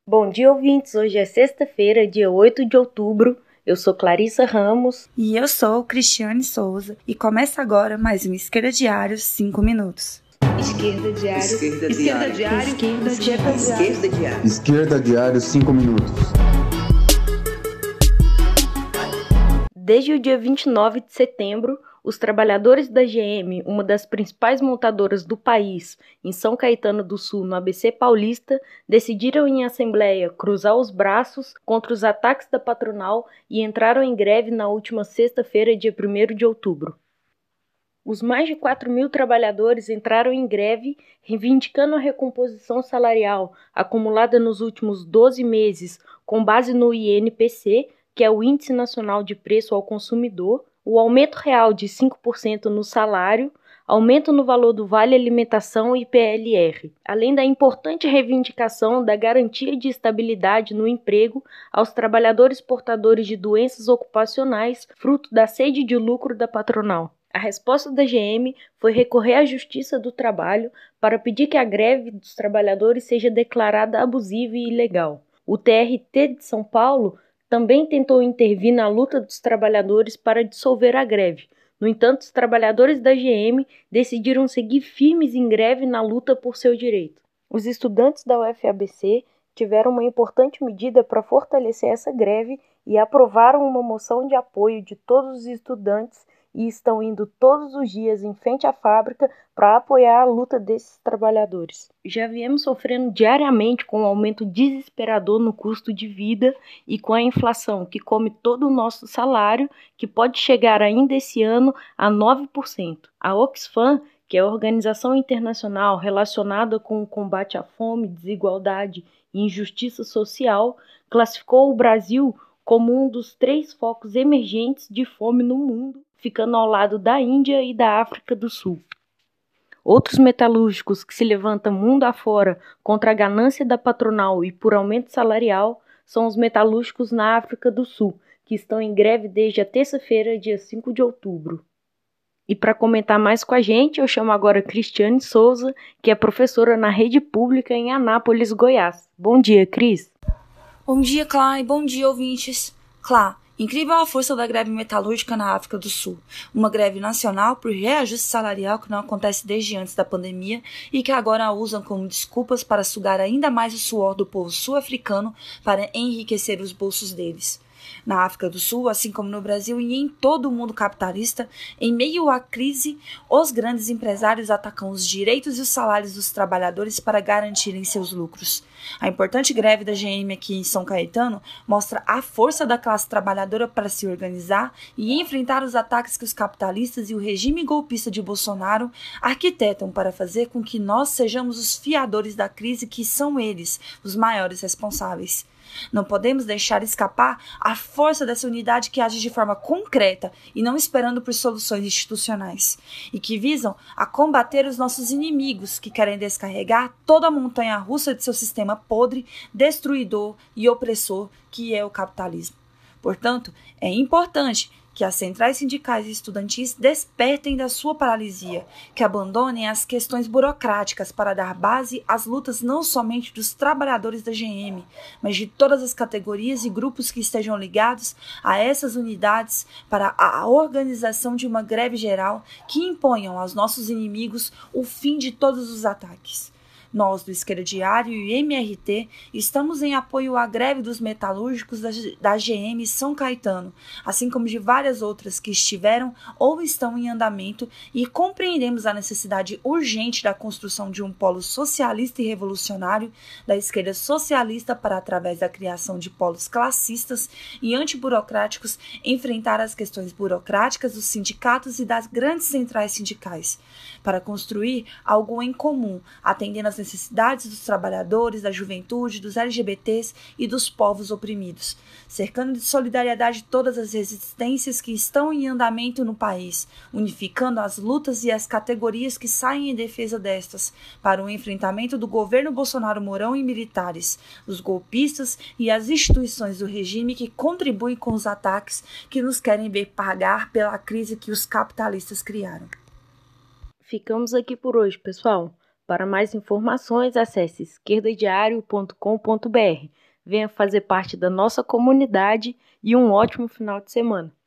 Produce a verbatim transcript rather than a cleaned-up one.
Bom dia, ouvintes! Hoje é sexta-feira, dia oito de outubro. Eu sou Clarissa Ramos. E eu sou Cristiane Souza. E começa agora mais um Esquerda Diário cinco minutos. Esquerda Diário. Esquerda Esquerda Diário. Diário. Esquerda Diário. Esquerda Diário. Esquerda Diário cinco minutos. Desde o dia vinte e nove de setembro, os trabalhadores da G M, uma das principais montadoras do país, em São Caetano do Sul, no A B C Paulista, decidiram em assembleia cruzar os braços contra os ataques da patronal e entraram em greve na última sexta-feira, dia primeiro de outubro. Os mais de quatro mil trabalhadores entraram em greve, reivindicando a recomposição salarial acumulada nos últimos doze meses, com base no I N P C, que é o Índice Nacional de Preço ao Consumidor, o aumento real de cinco por cento no salário, aumento no valor do Vale Alimentação e P L R, além da importante reivindicação da garantia de estabilidade no emprego aos trabalhadores portadores de doenças ocupacionais, fruto da sede de lucro da patronal. A resposta da G M foi recorrer à Justiça do Trabalho para pedir que a greve dos trabalhadores seja declarada abusiva e ilegal. O T R T de São Paulo também tentou intervir na luta dos trabalhadores para dissolver a greve. No entanto, os trabalhadores da G M decidiram seguir firmes em greve na luta por seu direito. Os estudantes da U F A B C tiveram uma importante medida para fortalecer essa greve e aprovaram uma moção de apoio de todos os estudantes e estão indo todos os dias em frente à fábrica para apoiar a luta desses trabalhadores. Já viemos sofrendo diariamente com um aumento desesperador no custo de vida e com a inflação que come todo o nosso salário, que pode chegar ainda esse ano a nove por cento. A Oxfam, que é a organização internacional relacionada com o combate à fome, desigualdade e injustiça social, classificou o Brasil como um dos três focos emergentes de fome no mundo, ficando ao lado da Índia e da África do Sul. Outros metalúrgicos que se levantam mundo afora contra a ganância da patronal e por aumento salarial são os metalúrgicos na África do Sul, que estão em greve desde a terça-feira, dia cinco de outubro. E para comentar mais com a gente, eu chamo agora Cristiane Souza, que é professora na rede pública em Anápolis, Goiás. Bom dia, Cris. Bom dia, Clá, e bom dia, ouvintes. Clá, incrível a força da greve metalúrgica na África do Sul. Uma greve nacional por reajuste salarial que não acontece desde antes da pandemia e que agora a usam como desculpas para sugar ainda mais o suor do povo sul-africano para enriquecer os bolsos deles. Na África do Sul, assim como no Brasil e em todo o mundo capitalista, em meio à crise, os grandes empresários atacam os direitos e os salários dos trabalhadores para garantirem seus lucros. A importante greve da G M aqui em São Caetano mostra a força da classe trabalhadora para se organizar e enfrentar os ataques que os capitalistas e o regime golpista de Bolsonaro arquitetam para fazer com que nós sejamos os fiadores da crise, que são eles os maiores responsáveis. Não podemos deixar escapar a força dessa unidade que age de forma concreta e não esperando por soluções institucionais, e que visam a combater os nossos inimigos que querem descarregar toda a montanha-russa de seu sistema podre, destruidor e opressor que é o capitalismo. Portanto, é importante que as centrais sindicais e estudantis despertem da sua paralisia, que abandonem as questões burocráticas para dar base às lutas não somente dos trabalhadores da G M, mas de todas as categorias e grupos que estejam ligados a essas unidades para a organização de uma greve geral que imponham aos nossos inimigos o fim de todos os ataques. Nós, do Esquerda Diário e M R T, estamos em apoio à greve dos metalúrgicos da G M São Caetano, assim como de várias outras que estiveram ou estão em andamento, e compreendemos a necessidade urgente da construção de um polo socialista e revolucionário da esquerda socialista para, através da criação de polos classistas e antiburocráticos, enfrentar as questões burocráticas dos sindicatos e das grandes centrais sindicais, para construir algo em comum, atendendo às necessidades dos trabalhadores, da juventude, dos L G B Ts e dos povos oprimidos, cercando de solidariedade todas as resistências que estão em andamento no país, unificando as lutas e as categorias que saem em defesa destas, para o enfrentamento do governo Bolsonaro Mourão e militares, os golpistas e as instituições do regime que contribuem com os ataques que nos querem ver pagar pela crise que os capitalistas criaram. Ficamos aqui por hoje, pessoal. Para mais informações, acesse esquerda diário ponto com ponto br. Venha fazer parte da nossa comunidade e um ótimo final de semana.